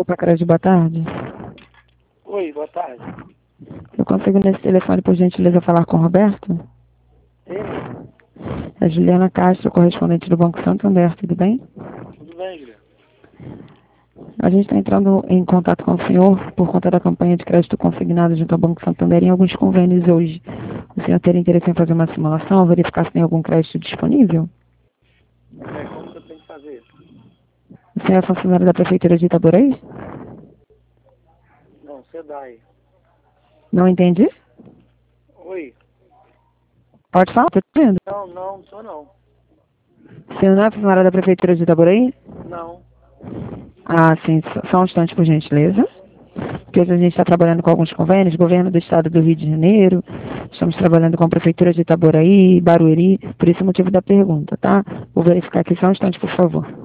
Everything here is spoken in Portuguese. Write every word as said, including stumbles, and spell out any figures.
para crédito, boa tarde. Oi, boa tarde. Eu consigo nesse telefone, por gentileza, falar com o Roberto? Ele? É Juliana Castro, correspondente do Banco Santander, tudo bem? Tudo bem, Juliana? A gente está entrando em contato com o senhor por conta da campanha de crédito consignado junto ao Banco Santander em alguns convênios hoje. O senhor teria interesse em fazer uma simulação, verificar se tem algum crédito disponível? É, como que eu tenho que fazer isso? O senhor é funcionário da Prefeitura de Itaboraí? Não, você dá aí. Não entendi? Oi? Pode falar, estou te ouvindo. Não, não, não sou não. O senhor não é funcionário da Prefeitura de Itaboraí? Não. Ah, sim, só só um instante, por gentileza. Porque hoje a gente está trabalhando com alguns convênios, governo do estado do Rio de Janeiro, estamos trabalhando com a Prefeitura de Itaboraí, Barueri, por esse motivo da pergunta, tá? Vou verificar aqui só um instante, por favor.